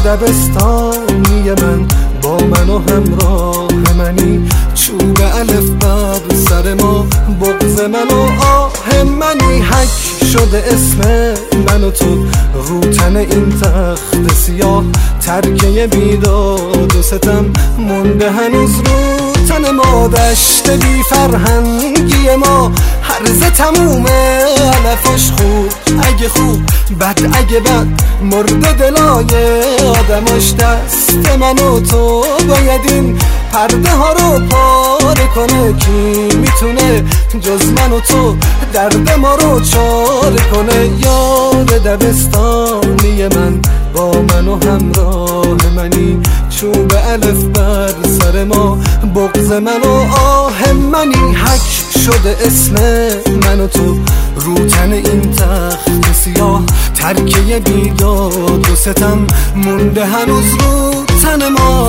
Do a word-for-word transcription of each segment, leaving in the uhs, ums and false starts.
دبستانی من با من و همراه منی، چوب الف بر سر ما بغض من و آه منی. حک شده اسم من و تو رو تن این تخت سیاه، ترکه بیداد و ستم مونده هنوز رو تن ما. دشت بی فرهنگی ما هرزه تمومه، علفش خوب اگه خوب بد اگه بد مرده دلای آدماش. دست من و تو باید این پرده ها رو پاره کنه، کی میتونه جز من و تو درد ما رو چاره کنه. یار دبستانی من با من و همراه منی، چوب الف بر سر ما بغض من و آه منی. حک شده اسم من و تو رو تن این تخت سیاه، ترکه بیداد و ستم مونده هنوز رو تن ما.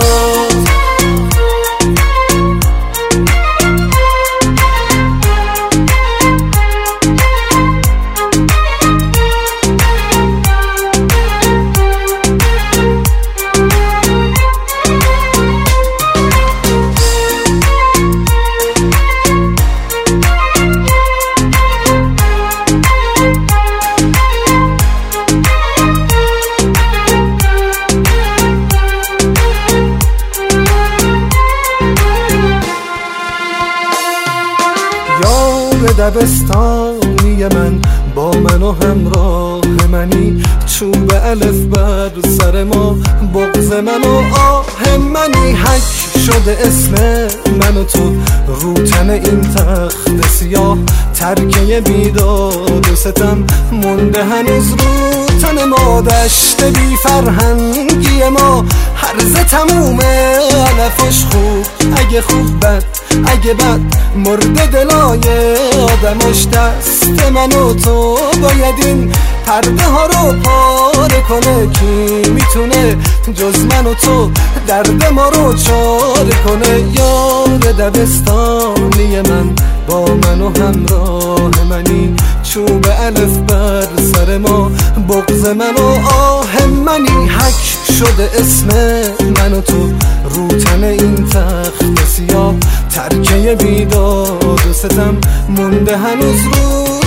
دبستانی من با من و همراه منی، چوب الف بر سر ما بغض من و آه منی. حک شده اسم من و تو رو تن این تخت سیاه، ترکه بیداد و ستم مونده هنوز رو تن ما. دشت بی فرهنگی ما هرزه تمومه، علفش خوب اگه خوب بد اگه بد مرده دلای آدماش. دست من و تو باید این پرده ها رو پاره کنه، کی میتونه جز من و تو درد ما رو چاره کنه. یار دبستانی من با من و همراه منی، چوب الف بر سر ما بغض من و آه منی. حک شده اسم من و تو رو تن این تخت سیاه، ترکه بیداد و ستم مونده هنوز رو